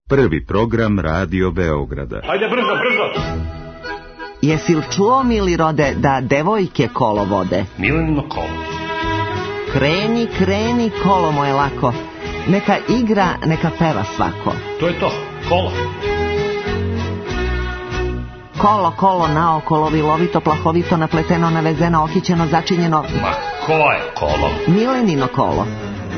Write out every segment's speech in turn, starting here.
Prvi program Radio Beograda. Ajde, brzo! Jesi li čuo, Milirode, da devojke kolo vode? Milenino kolo. Kreni, kolo moje lako. Neka igra, neka peva svako. To je to, kolo. Kolo, naokolo, vilovito, plahovito, napleteno, navezeno, okićeno, začinjeno. Ma, ko je kolo? Milenino kolo.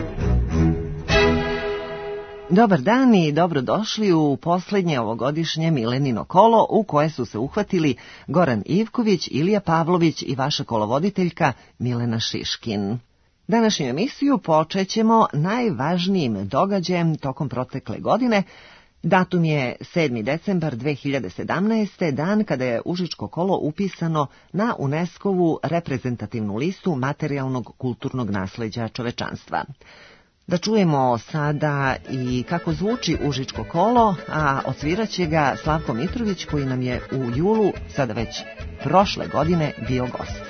Dobar dan i dobrodošli u posljednje ovogodišnje Milenino kolo u koje su se uhvatili Goran Ivković, Ilija Pavlović i vaša kolovoditeljka Milena Šiškin. Današnju emisiju počećemo najvažnijim događajem tokom protekle godine. Datum je 7. decembar 2017. dan kada je Užičko kolo upisano na UNESCO-vu reprezentativnu listu materijalnog kulturnog nasleđa čovečanstva. Da čujemo sada i kako zvuči Užičko kolo, a odsvirat će ga Slavko Mitrović koji nam je u julu, sada već prošle godine, bio gost.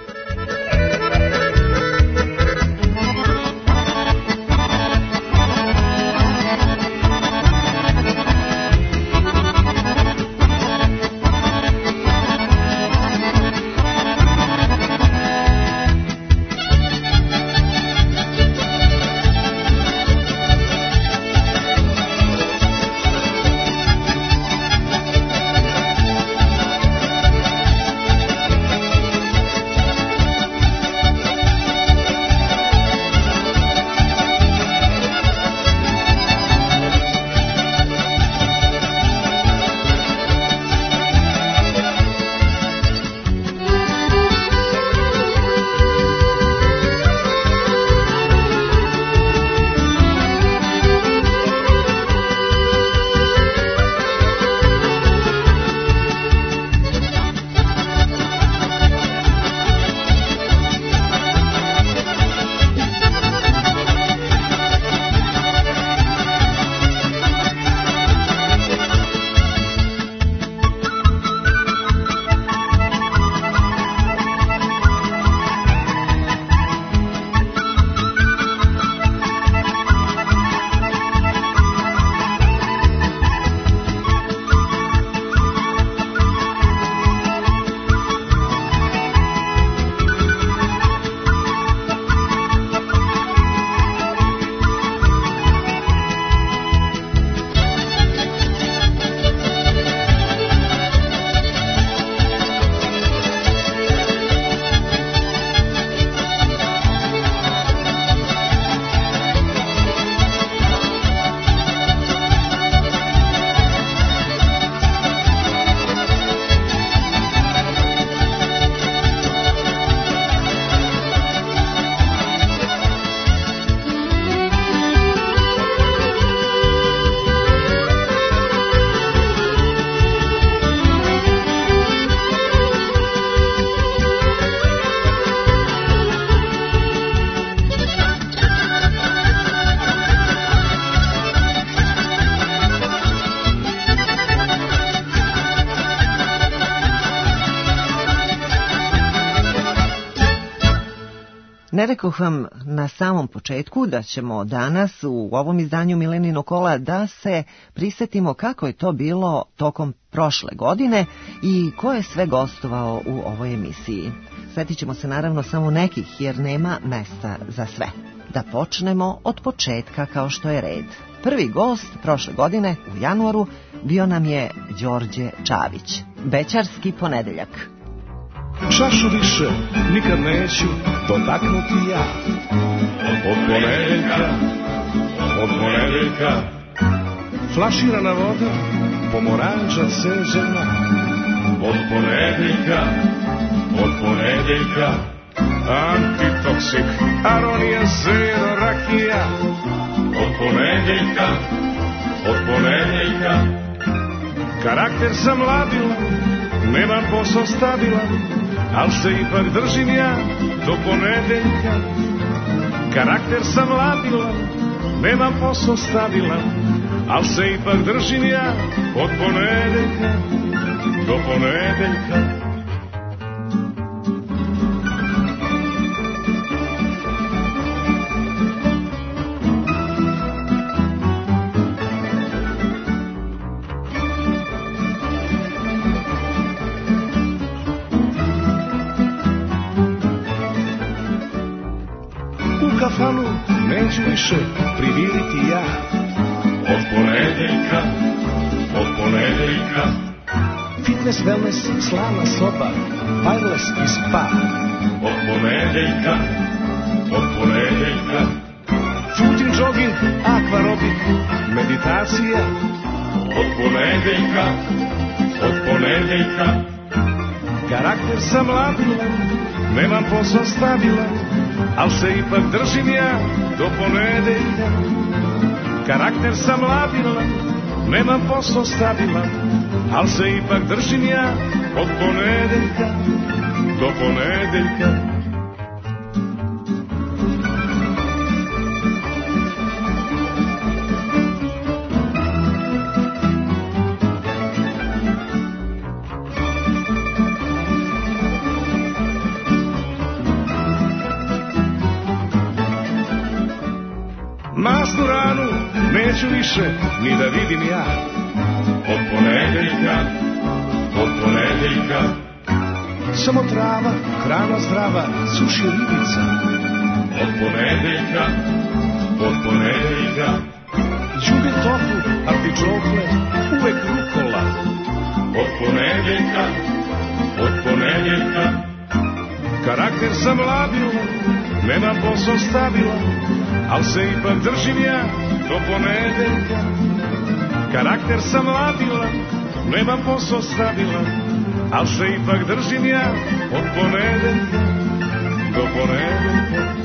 Ne rekoh vam na samom početku da ćemo danas u ovom izdanju Milenino kola da se prisjetimo kako je to bilo tokom prošle godine i ko je sve gostovao u ovoj emisiji. Sjetit ćemo se naravno samo nekih jer nema mesta za sve. Da počnemo od početka kao što je red. Prvi gost prošle godine u januaru bio nam je Đorđe Čavić. Bećarski ponedeljak. Čašu više nikad neću dotaknuti ja. Od ponedeljka flaširana voda, pomoranđa ceđena. Od ponedeljka antitoksik, aronija, zero, rakija. Od ponedeljka karakter sam labilan, nemam posao stabilan, al se ipak držim ja do ponedeljka. Karakter sam labilan, nemam posao stabilan, al se ipak držim ja od ponedeljka do ponedeljka. više priviriti ja. Od ponedeljka Fitness, wellness, slavna soba, wireless i spa. Od ponedeljka Footing, jogging, aquarobik, meditacija. Od ponedeljka Karakter sam labilan, nemam posao stabilan, al se ipak držim ja do ponedeljka. Karakter sam labilan, nemam posao stabilan, al se ipak držim ja od ponedeljka do ponedeljka. Masnu ranu neću više ni da vidim ja. Od ponedeljka Samo trava, hrana zdrava, suši ribica. Od ponedeljka Đubre tofu, artičokle, uvek rukola. Od ponedeljka Karakter sam labilan, nemam posao stabilan, al se ipak držim ja do ponedeljka. Karakter sam labilan, nemam posao stabilan, al se ipak držim ja od ponedeljka do ponedeljka.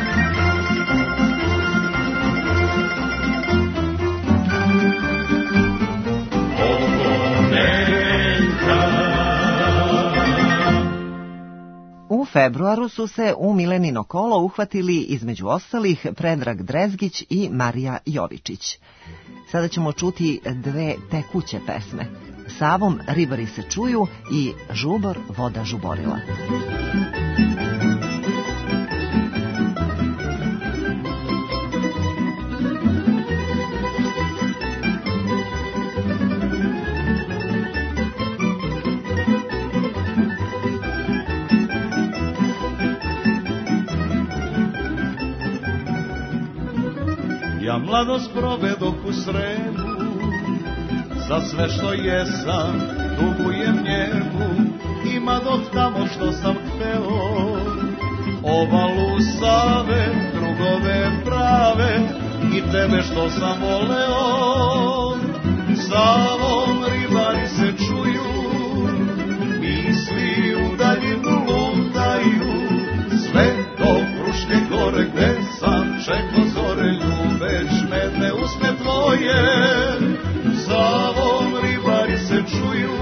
U februaru su se u Milenino kolo uhvatili između ostalih Predrag Drezgić i Marija Jovičić. Sada ćemo čuti dve tekuće pesme. Savom ribari se čuju i Žubor voda žuborila. Ja mladost provedoh u Sremu, za sve što jesam dugujem njemu. Ima dok tamo što sam hteo, obalu Save, drugove prave i tebe što sam voleo. Savom ribari se čuju, misli u daljinu lutaju, sve do Fruške gore gde sam čekao zore ljubeć medne usne tvoje. Savom ribari se čuju,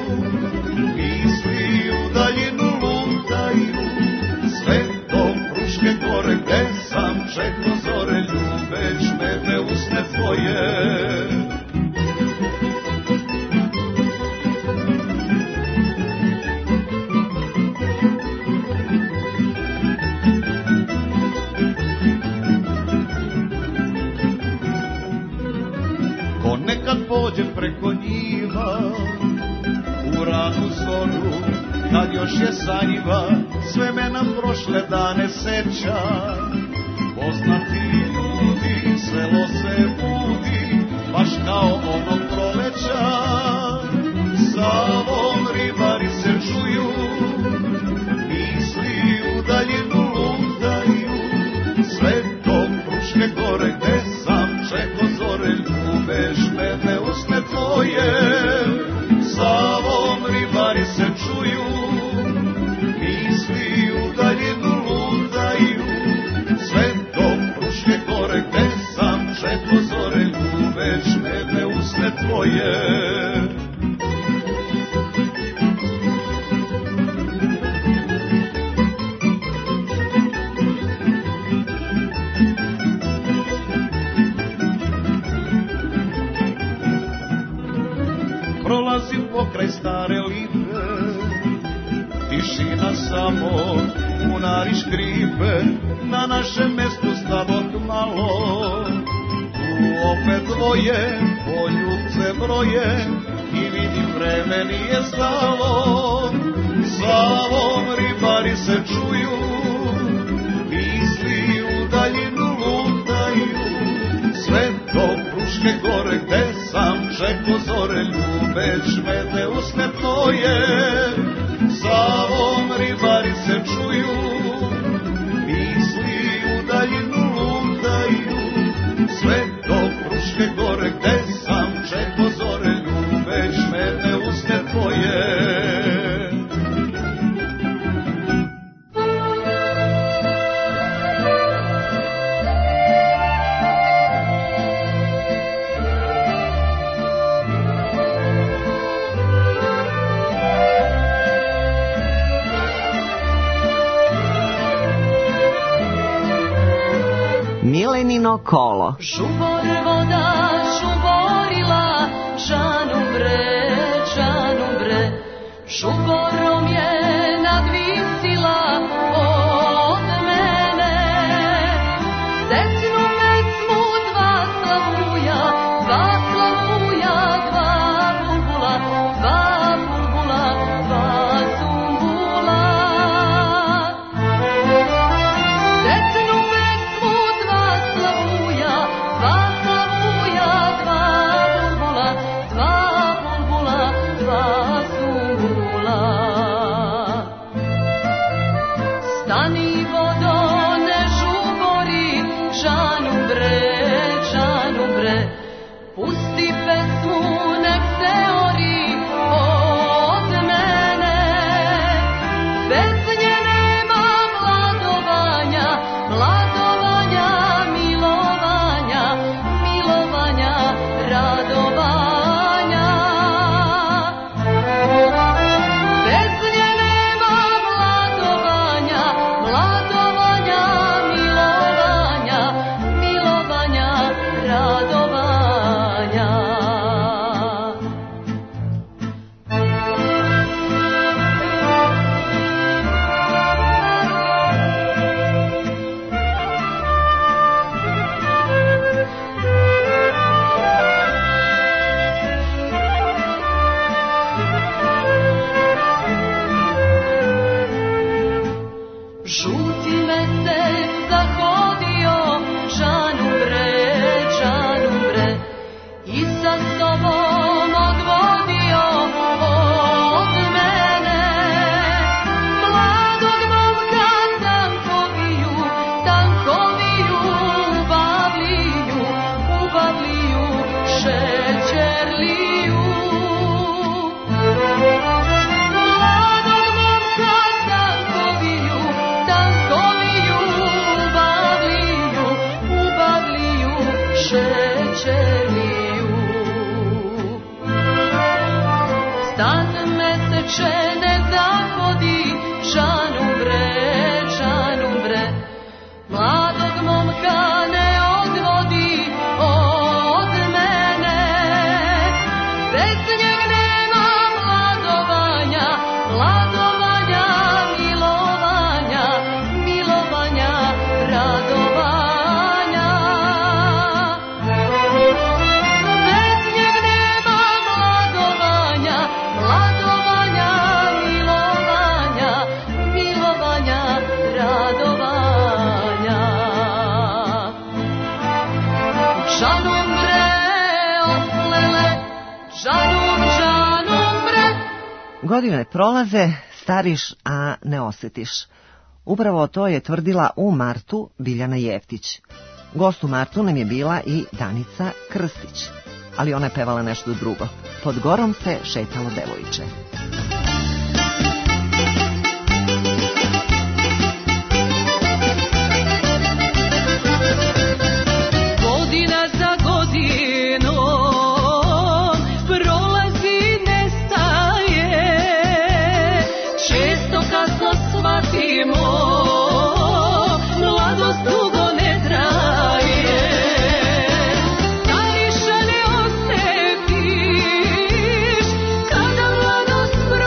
misli u daljinu lutaju, sve do Fruške gore gde sam čekao zore ljubeć medne usne tvoje. Nekad pođem preko njiva, u ranu zoru, kad još je sanjiva, sve me na prošle dane seća. Poznati ljudi, selo se budi, baš kao onog proleća. Savom ribari se čuju, misli u daljinu lutaju, sve do Fruške gore gde sam čekao zore ljubeš medne usne tvoje. Savom ribari se čuju, misli u daljinu lutaju, sve do Fruške gore gde sam čekao zore ljubeš medne usne tvoje. Prolazim pokraj stare lipe, tišina samo, bunari škripe, na našem mestu stado malo. Tu opet dvoje, poljubce broje, i vidim vreme nije stalo. Savom ribari se čuju, misli u daljinu lutaju, čeko zore ljubeć me te usne tvoje, Savom ribari se čuju, misli u daljinu lutaju, sve do Fruške gore gde sam čeko zore ljubeć me te usne tvoje. Milenino kolo. Žubor voda žuborila, Žanu bre, žuborom je nadvisila od mene. Setnu pesmu dva slavuja, dva bulbula, dva zumbula. Setnu pesmu dva slavuja, dva bulbula, dva zumbula. Stani vodo ne žubori, Žanu bre, pusti pesmu nek se ori od mene. Bez nje nema mladovanja, milovanja, radovanja. Bez nje nema mladovanja, milovanja, radovanja. Žuti mesec zahodio, Žanu bre, i sa sobom odvodio od mene. Mladog momka tankoviju, ubavliju, šećerliju. Mladog momka tankoviju, ubavliju, šećerliju. Stan meseče ne zahodi, Žanu bre, mladog momka ne odvodi od mene. Bez njeg nema mladovanja, milovanja, radovanja. Bez njeg nema mladovanja, milovanja, radovanja. Žanom bre, oplele, Žanom bre. Godine prolaze, stariš, a ne osetiš. Upravo to je tvrdila u martu Biljana Jeftić. Gost u martu nam je bila i Danica Krstić, ali ona je pevala nešto drugo. Pod gorom se šetalo devojče. Godina za godinom prolazi, nestaje. Često kasno shvatimo, mladost dugo ne traje. Stariša ne osjetiš, kada mladost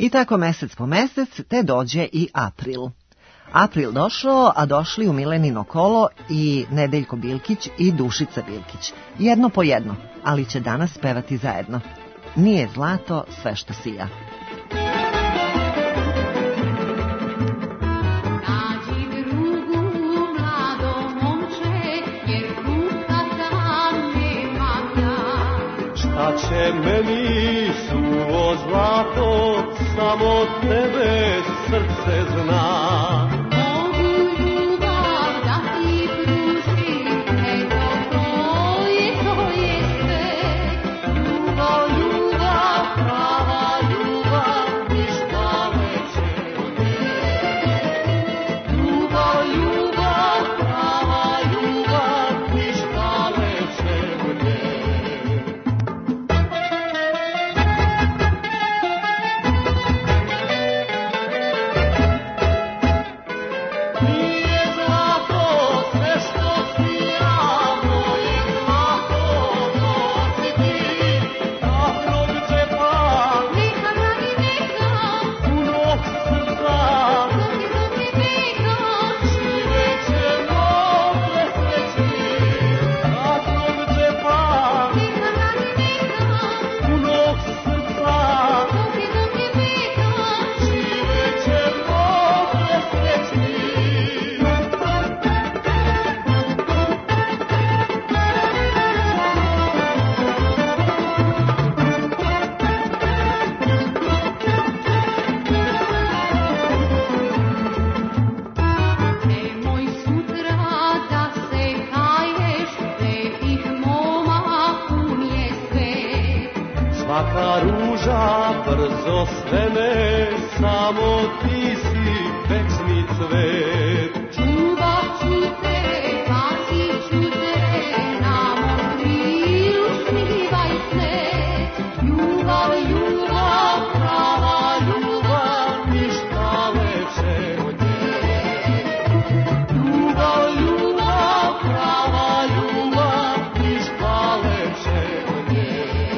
I tako mesec po mesec te dođe i april. April došao, a došli u Milenino kolo i Nedeljko Bilkić i Dušica Bilkić. Jedno po jedno, ali će danas pevati zajedno. Nije zlato sve što sija. Šta će meni suvo zlato, samo tebe srce zna. Mogu ljubav da ti pružim, eto to je sve. Ljubav, prava ljubav, ništa veće od nje. Ljubav, prava ljubav, ništa veće od nje. Svaka ruža brzo svene, samo ti si večni cvet. Čuvat ću te, pasit ću te, na mom krilu snivaj se. Ljubav, ljubav, prava ljubav, ništa veće od nje. Ljubav, ljubav, prava ljubav, ništa veće od nje.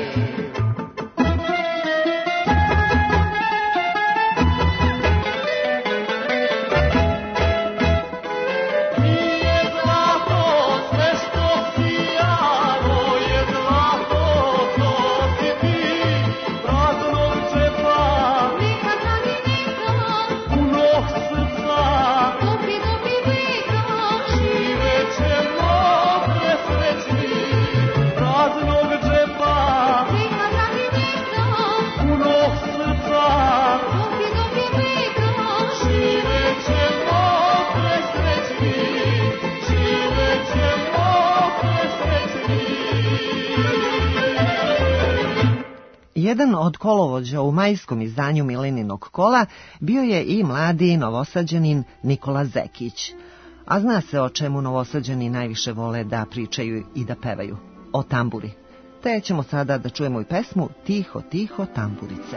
Jedan od kolovođa u majskom izdanju Mileninog kola bio je i mladi novosađanin Nikola Zekić. A zna se o čemu novosađani najviše vole da pričaju i da pevaju. O tamburi. Te ćemo sada da čujemo i pesmu Tiho, tiho, tamburice.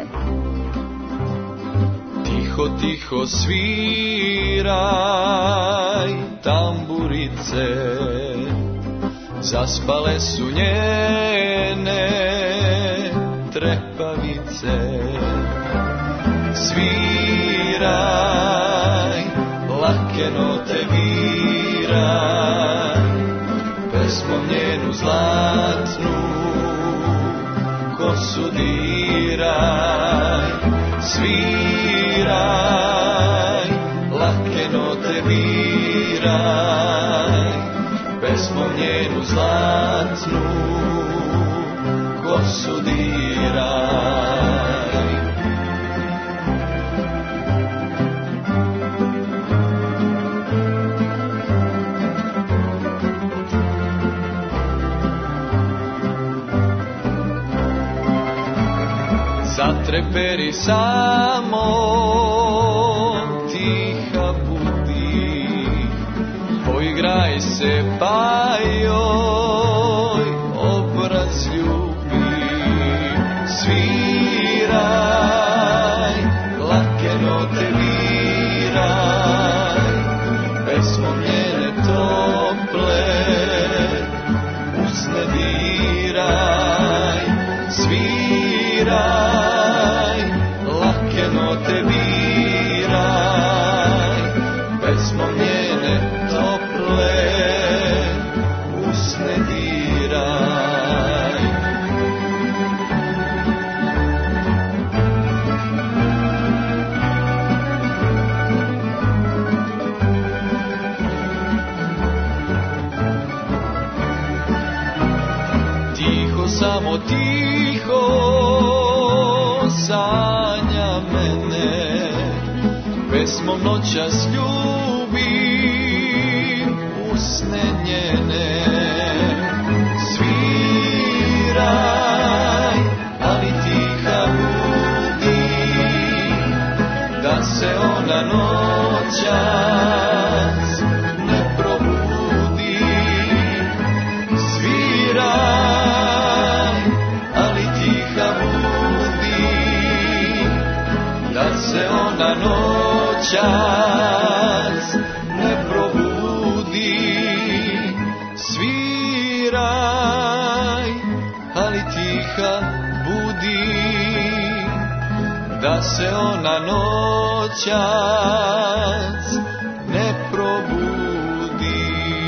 Tiho, tiho sviraj tamburice, zaspale su njene trepavice. Sviraj, lake note viraj, pesmom njenu zlatnu kosu diraj. Sviraj, lake note viraj, pesmom njenu zlatnu kosu diraj. Zatreperi samo, tiha budi, poigraj se pa joj obraz ljubi. Sviraj, lake note viraj, pesmom njene tople usne diraj. Sviraj, lake note pesmom noćas ljubim usne njene. Sviraj, ali tiha budi, da se ona noćas ne probudi. Sviraj, ali tiha budi, da se ona noćas ne probudi. Sviraj, ali tiha budi, da se ona noćas ne probudi.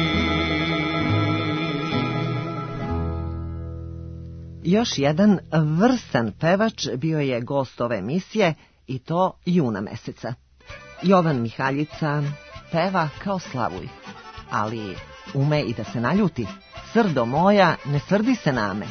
Još jedan vrstan pevač bio je gost ove emisije, i to juna meseca. Jovan Mihaljica peva kao Slavuj, ali ume i da se naljuti. Srdo moja, ne srdi se na me.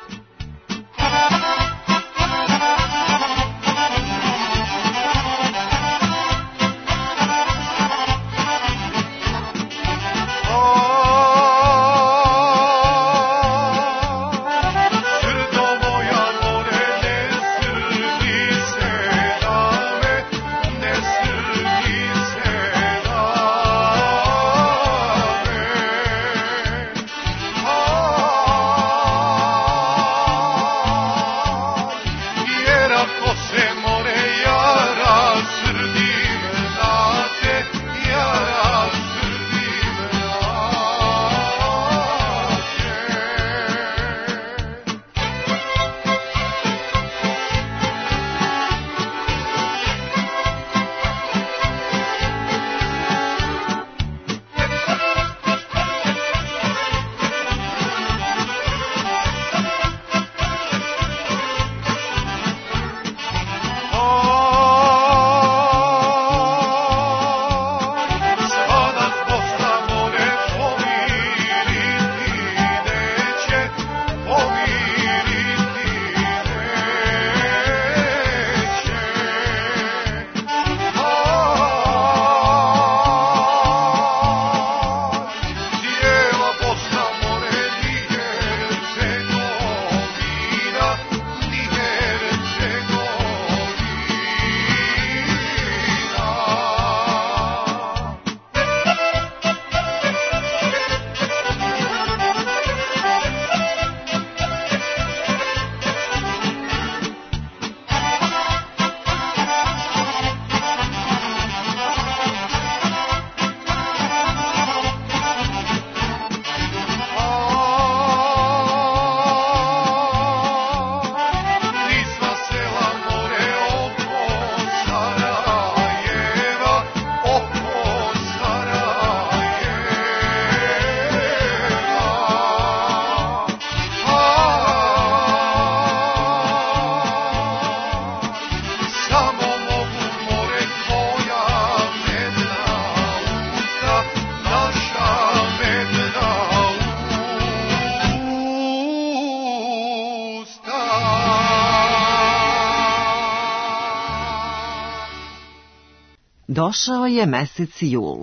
Došao je mesec jul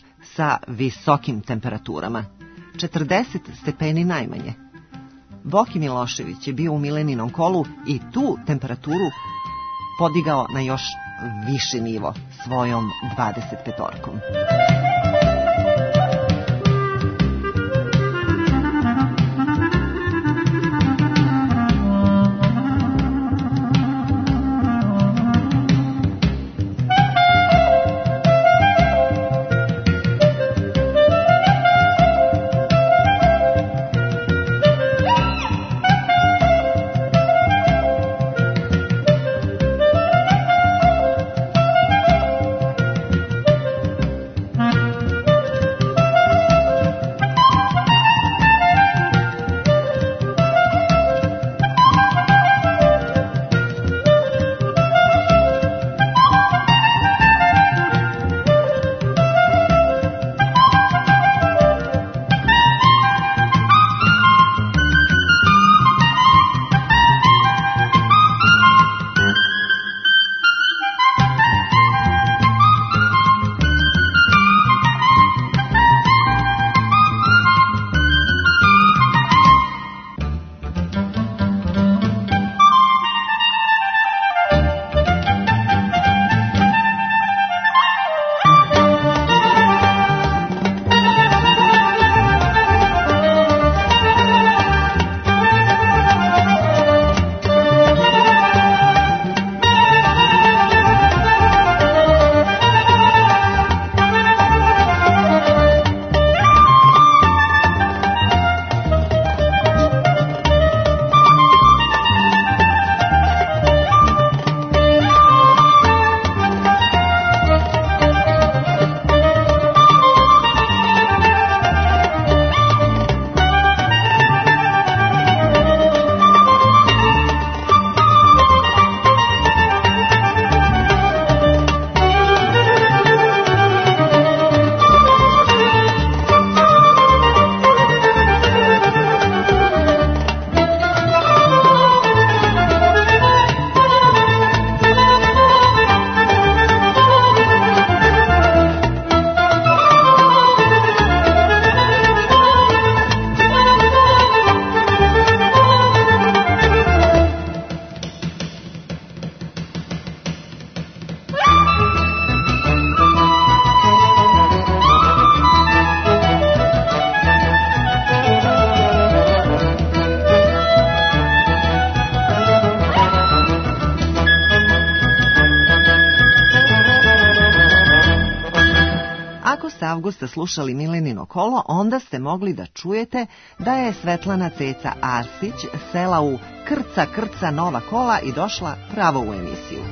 sa visokim temperaturama, 40 stepeni najmanje. Boki Milošević je bio u Mileninom kolu i tu temperaturu podigao na još viši nivo svojom 25-orkom. avgusta slušali Milenino kolo, onda ste mogli da čujete da je Svetlana Ceca Arsić sela u krca nova kola i došla pravo u emisiju.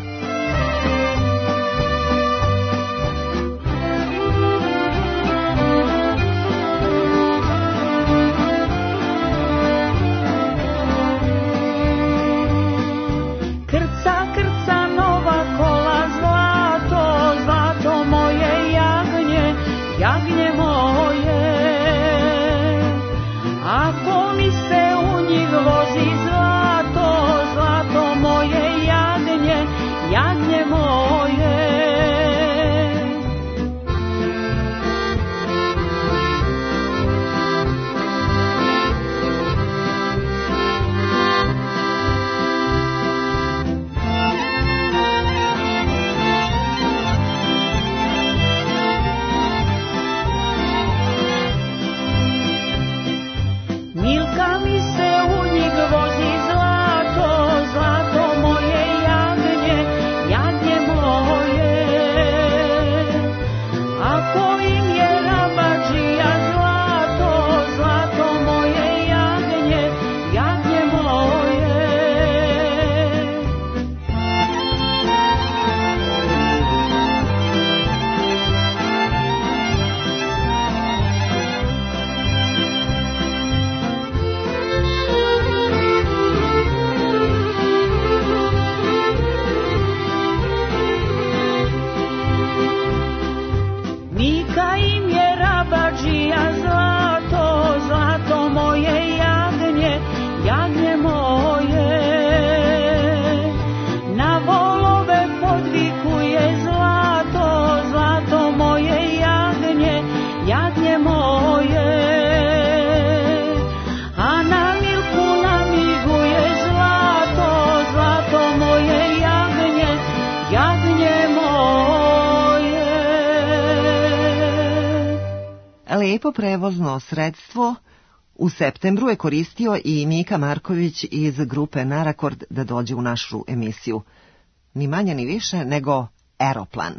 Lijepo prevozno sredstvo u septembru je koristio i Mika Marković iz grupe Narakord da dođe u našu emisiju. Ni manje ni više nego Aeroplan.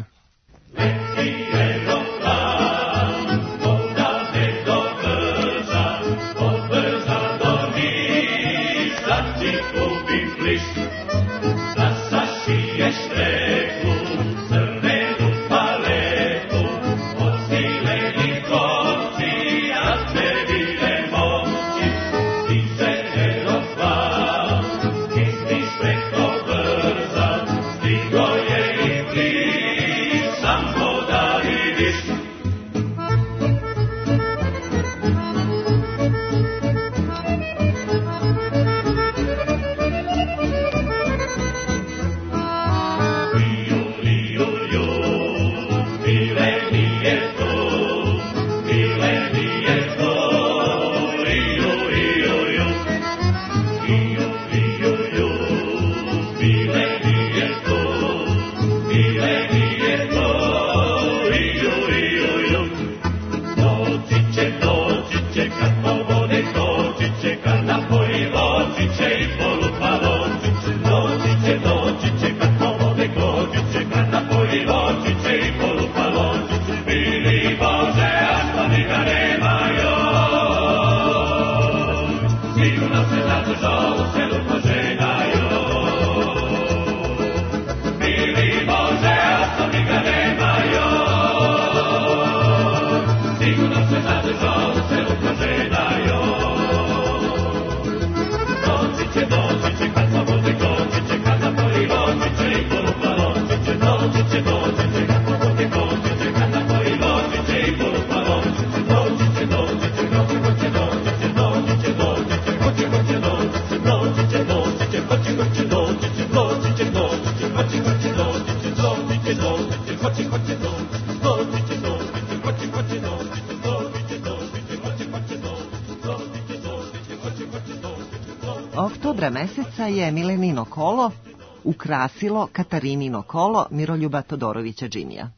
Oktobra meseca je Milenino kolo ukrasilo Katarinino kolo Miroljuba Todorovića Džimija.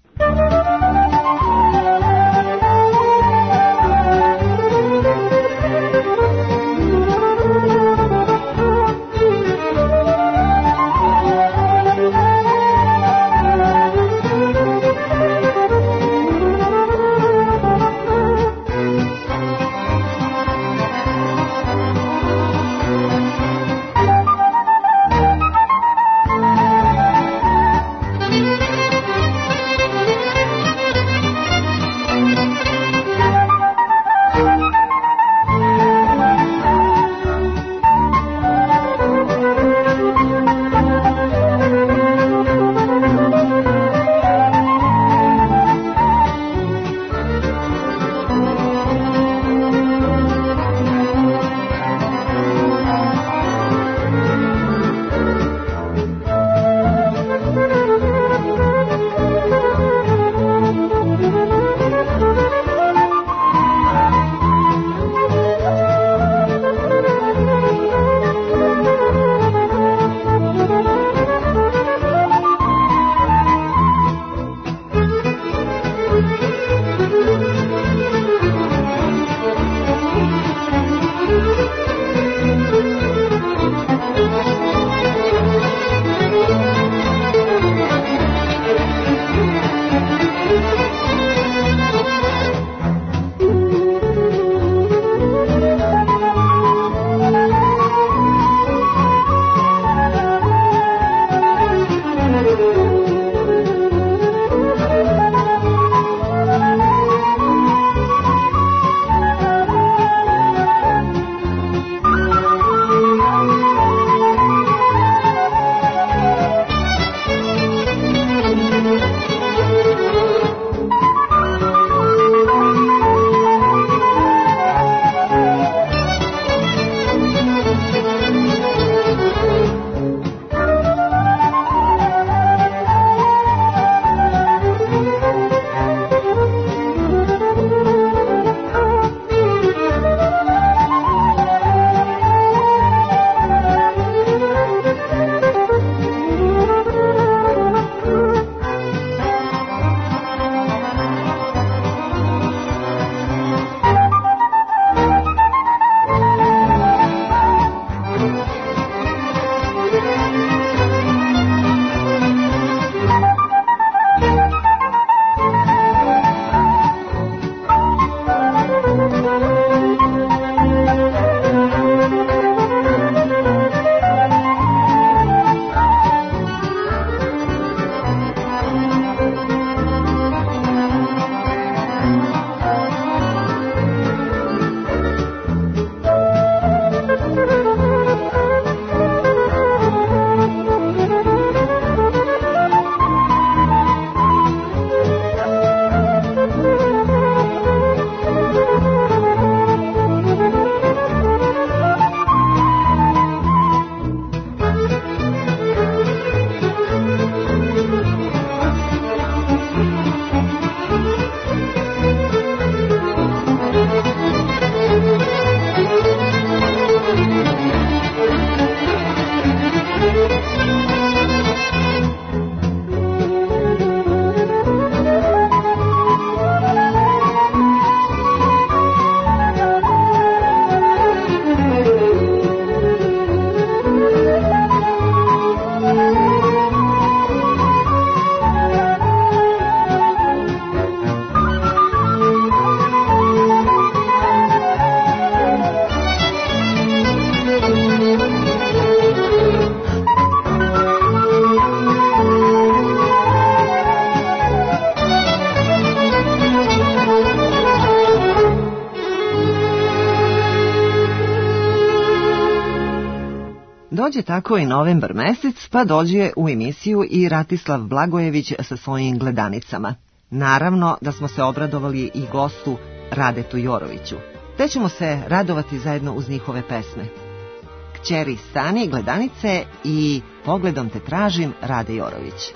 dođe tako i novembar mesec, pa dođe u emisiju i Ratislav Blagojević sa svojim gledanicama. Naravno da smo se obradovali i gostu Radetu Joroviću, te ćemo se radovati zajedno uz njihove pesme. Kćeri stani, gledanice i Pogledom te tražim, Rade Jorović.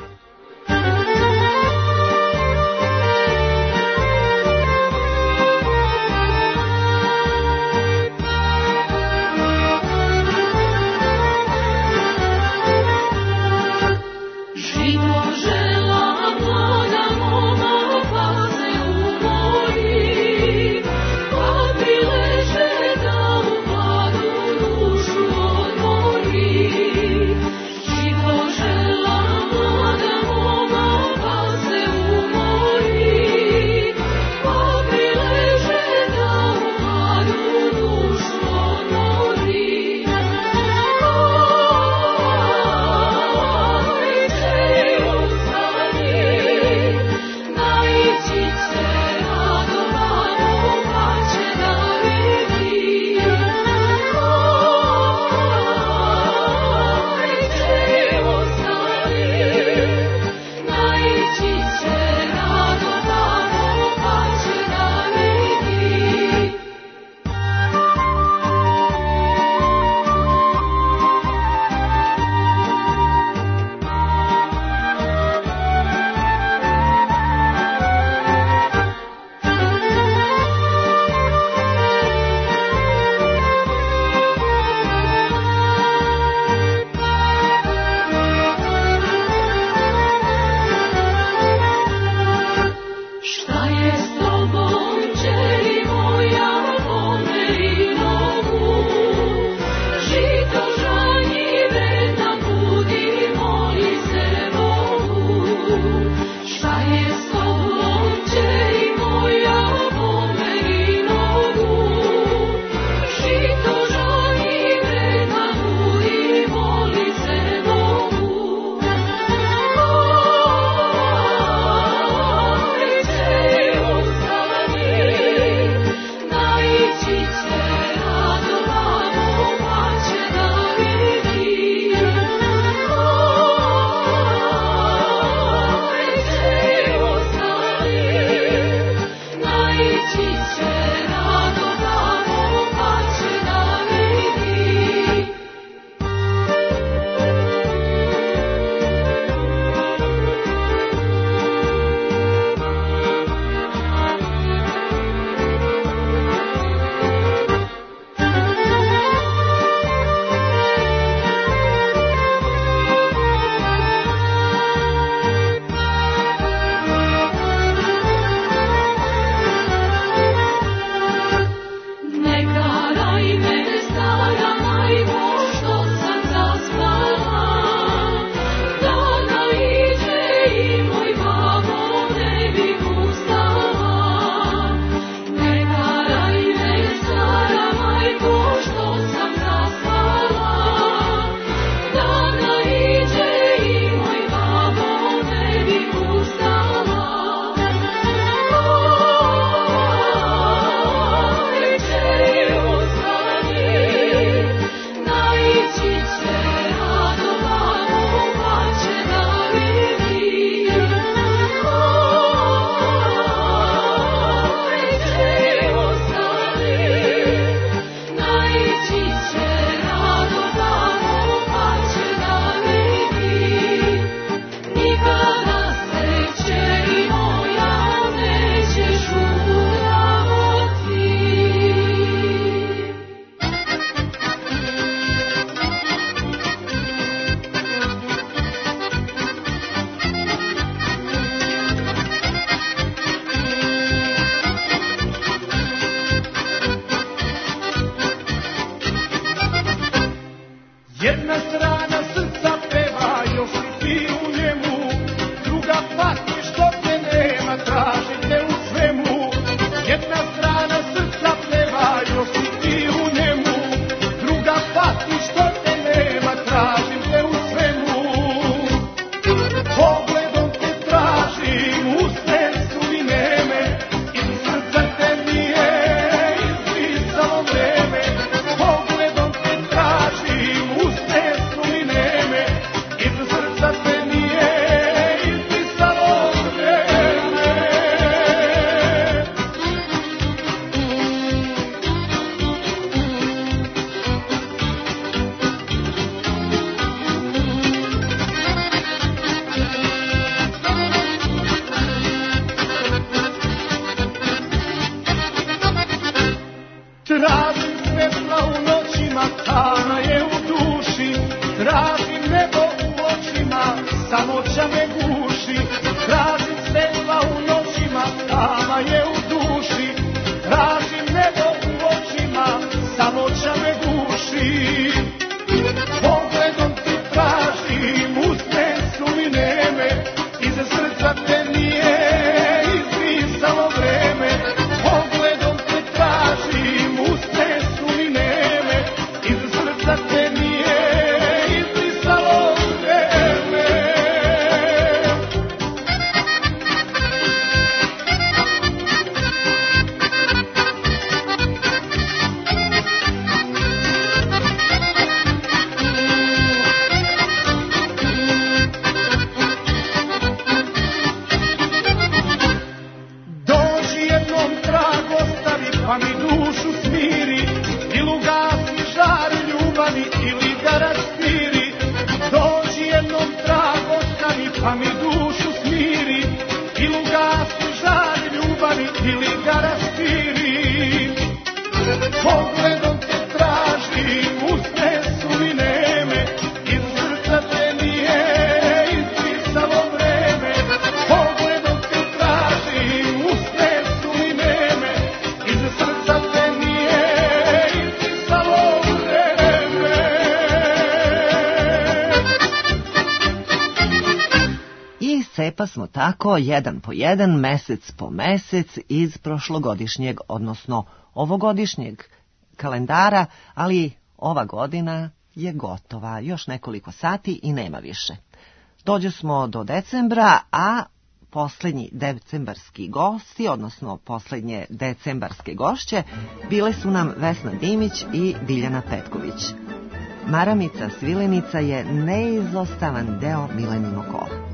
Život žela mlada sama je u duši, tražim nebo u očima, samoća me guši. Pogledom ti tražim, usne su mi neme, iza srca te nije izbrisalo vreme. Pogledom te tražim, usne su mi neme, iza srca te nije izbrisalo vreme. Dođi jednom trag ostavi, pa mi dušu smiri, ili ugasi žar ljubavi, ili ga raspiri. Dođi jednom trag ostavi, pa mi dušu smiri, ili ugasi žar ljubavi, ili ga raspiri. Pogledom te tražim, usne su mi neme, iz srca te nije izbrisalo vreme. Pogledom te tražim, usne su mi neme, iz srca te nije izbrisalo vreme. I cepa smo tako jedan po jedan, mesec po mesec iz prošlogodišnjeg, odnosno ovogodišnjeg kalendara, ali ova godina je gotova, još nekoliko sati i nema više. Dođe smo do decembra, a posljednji decembarski gosti, odnosno posljednje decembarske gošće, bile su nam Vesna Dimić i Biljana Petković. Maramica Svilenica je neizostavan deo Mileninog kola.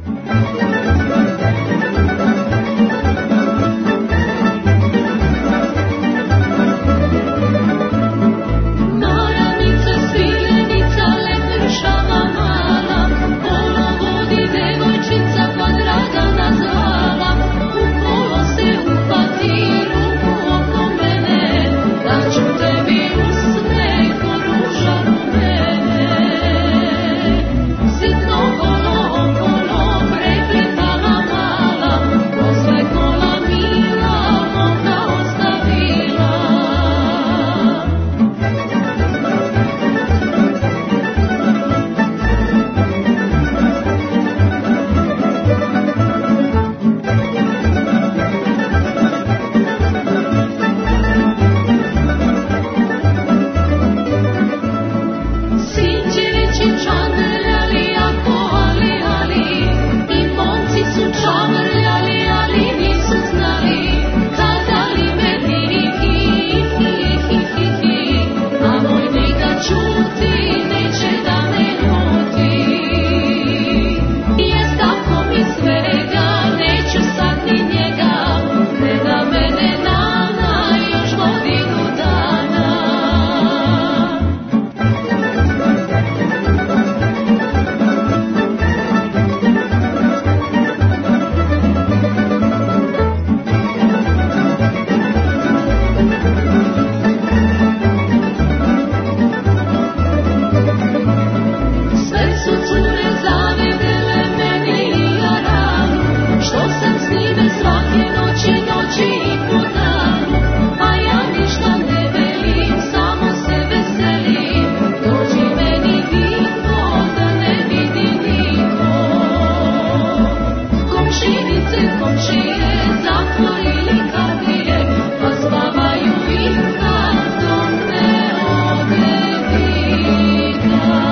Maramica Svilenica, lepršava mala, kolo vodi devojčica kvadrata nazvala. U kolo se upati ruku oko mene, da ću tebi usne ko ruža rumene. Sitno kolo okolo preklepala mala, posle kola mila moga ostavila. Sinđevići čavrljali, ako ali, i momci su čavrljali, ali nisu znali, kazali me hi, a moj njega čuti, neće da me ljuti. Jest tako mi svega, neću sad ni njega, ne da mene nana još godinu dana. Sve su cure zavedele meni i jaranu, što sam s njime svake noći i po danu. A ja ništa ne velim, samo se veselim, dođi meni Viko, da ne vidi niko. Komšinice, komšije, zatvorili kapije, pa spavaju i kad on ne ode Vika.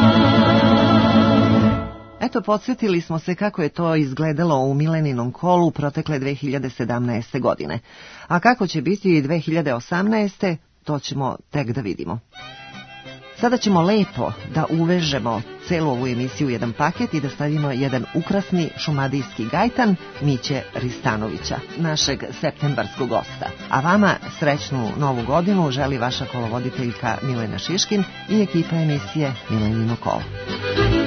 Eto, podsjetili smo se kako je to izgledalo u Mileninom kolu protekle 2017. godine. A kako će biti i 2018. to ćemo tek da vidimo. Sada ćemo lepo da uvežemo celu ovu emisiju u jedan paket i da stavimo jedan ukrasni šumadijski gajtan Miće Ristanovića, našeg septembarskog gosta. A vama srećnu novu godinu želi vaša kolovoditeljka Milena Šiškin i ekipa emisije Milenino kolo.